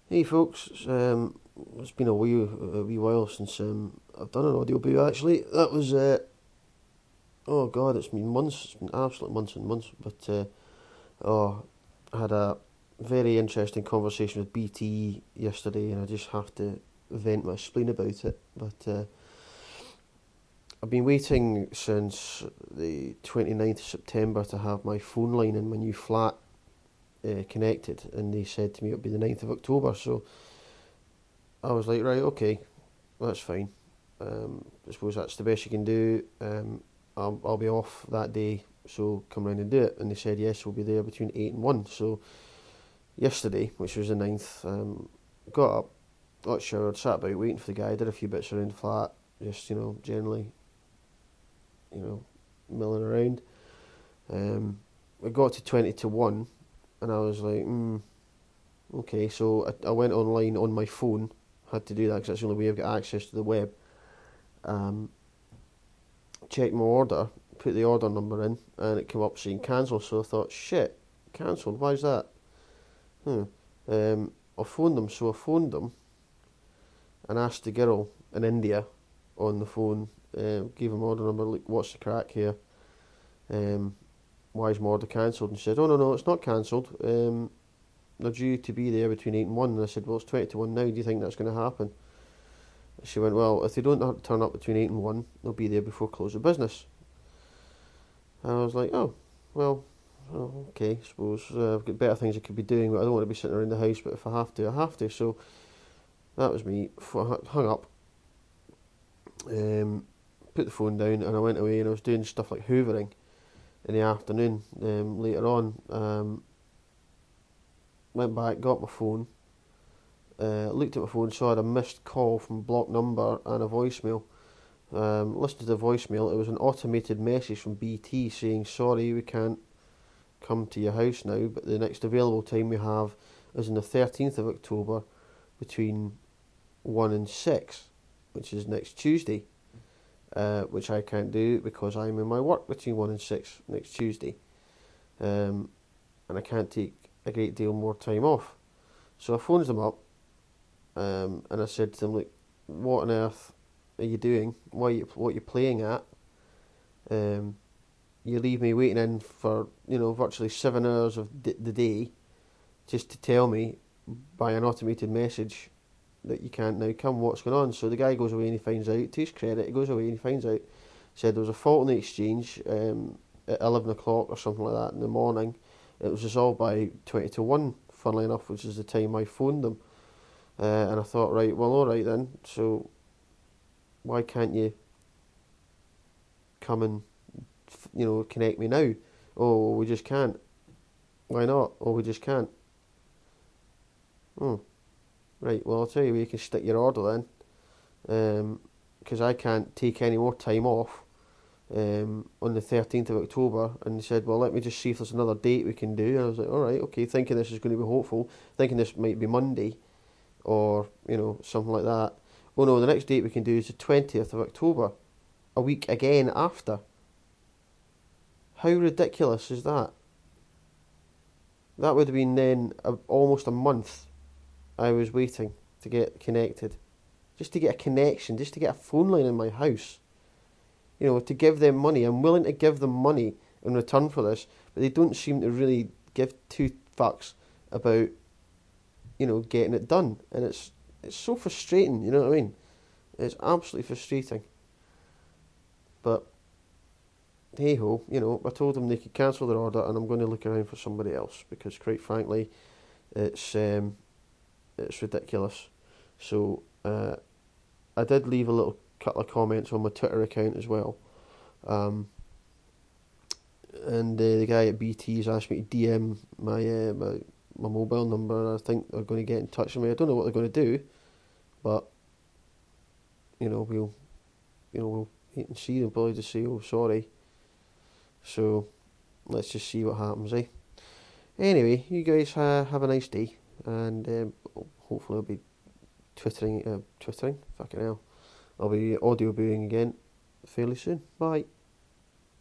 Hey folks, it's been a wee while since I've done an audio boo actually. That was, oh god, it's been months, it's been absolute months and months, but oh, I had a very interesting conversation with BT yesterday and I just have to vent my spleen about it. But I've been waiting since the 29th of September to have my phone line in my new flat connected, and they said to me it would be the 9th of October, so I was like, right, okay, that's fine. I suppose that's the best you can do. I'll be off that day, so come round and do it. And they said, yes, we'll be there between 8 and 1. So yesterday, which was the 9th, got up, got showered, sat about waiting for the guy, did a few bits around the flat, just, generally, you know, milling around. We got to 20 to 1, and I was like, okay, so I went online on my phone, had to do that because that's the only way I've got access to the web. Um, Checked my order, put the order number in, and it came up saying cancel. So I thought, shit, cancelled. Why's that? Hmm. I phoned them. So I phoned them and asked the girl in India on the phone. Gave them order number. Like, what's the crack here? Um, why is my order cancelled? And she said, oh no, it's not cancelled. They're due to be there between 8 and 1. And I said, well, it's 20 to 1 now. Do you think that's going to happen? She went, well, if they don't turn up between 8 and 1, they'll be there before close of business. And I was like, oh, well, okay, I suppose I've got better things I could be doing, but I don't want to be sitting around the house, but if I have to, I have to. So that was me. Hung up, put the phone down, and I went away and I was doing stuff like hoovering in the afternoon later on. Went back, got my phone, looked at my phone, saw I had a missed call from a blocked number and a voicemail. Listened to the voicemail, it was an automated message from BT saying, sorry, we can't come to your house now, but the next available time we have is on the 13th of October between 1 and 6, which is next Tuesday, which I can't do because I'm in my work between 1 and 6 next Tuesday, and I can't take a great deal more time off. So I phoned them up, and I said to them, like, what on earth are you doing? What are you playing at? You leave me waiting in for virtually 7 hours of the day just to tell me by an automated message that you can't now come. What's going on? So the guy goes away and he finds out. To his credit, he goes away and he finds out. Said there was a fault in the exchange at 11 o'clock or something like that in the morning. It was resolved by 20 to 1, funnily enough, which is the time I phoned them. And I thought, right, well, all right then. So why can't you come and connect me now? Oh, we just can't. Why not? Oh, we just can't. Oh, right. Well, I'll tell you where you can stick your order then, because I can't take any more time off on the 13th of October. And they said, well, let me just see if there's another date we can do. And I was like, all right, okay, thinking this is going to be hopeful, thinking this might be Monday or something like that. Oh no, the next date we can do is the 20th of October, a week again after. How ridiculous is that? That would have been then almost a month I was waiting to get connected. Just to get a connection, just to get a phone line in my house. To give them money. I'm willing to give them money in return for this, but they don't seem to really give two fucks about, getting it done. And it's so frustrating, you know what I mean? It's absolutely frustrating. But hey ho, I told them they could cancel their order and I'm going to look around for somebody else because quite frankly it's ridiculous. So I did leave a little couple of comments on my Twitter account as well. And the guy at BT has asked me to DM my mobile number, and I think they're going to get in touch with me. I don't know what they're going to do, but we'll wait and see. They'll probably just say, "Oh, sorry." So let's just see what happens, eh? Anyway, you guys have a nice day, and hopefully I'll be twittering, fucking hell. I'll be audio booing again fairly soon. Bye.